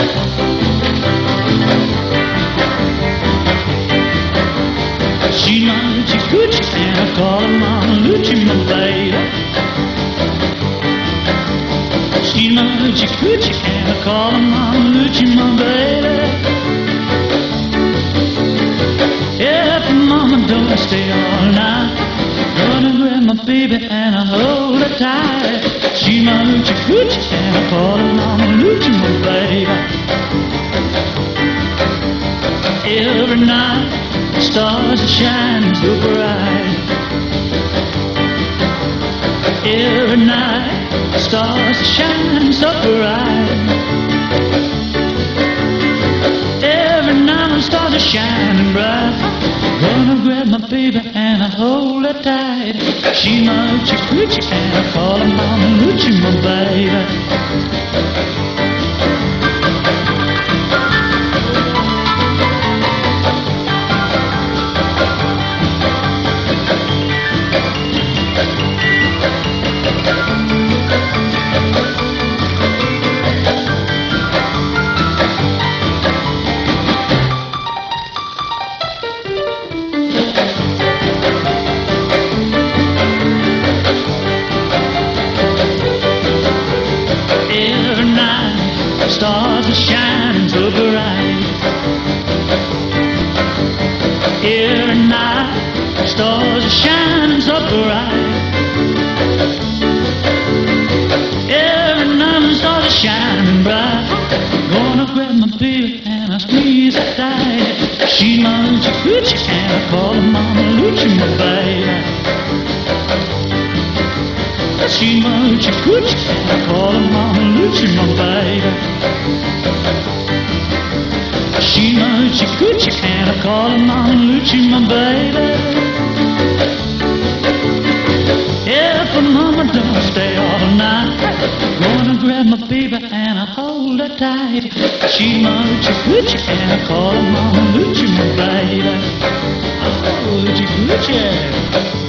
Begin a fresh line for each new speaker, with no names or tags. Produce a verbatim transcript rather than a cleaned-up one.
She's my Hoochie Coochie and I call her Mama Hoochie, my baby. She's my Hoochie Coochie and I call her Mama Hoochie, my baby. Yeah, if Mama don't stay all night, gonna grab my baby and I hold her tight. She's my Hoochie Coochie and I call her Mama Hoochie, my baby. Every night the stars are shining so bright. Every night the stars are shining so bright. Every night the stars are shining bright. Gonna grab my baby and I hold her tight. She's my Hoochie Coochie and I call her Mama Hoochie, my baby. Every night the stars are shining so bright. Every night the stars are shining so bright. Every night the stars are shining bright. Gonna grab my baby and I squeeze her tight. She's my Hoochie Coochie and I call her Mama Hoochie, my baby. She's my Hoochie Coochie and I call her Mama Hoochie, my baby. She's my Hoochie Coochie and I call her Mama Hoochie, my baby. If her mama don't stay all night, gonna grab my baby and I hold her tight. She's my Hoochie Coochie and I call her Mama Hoochie, my baby. Oh, Hoochie Coochie.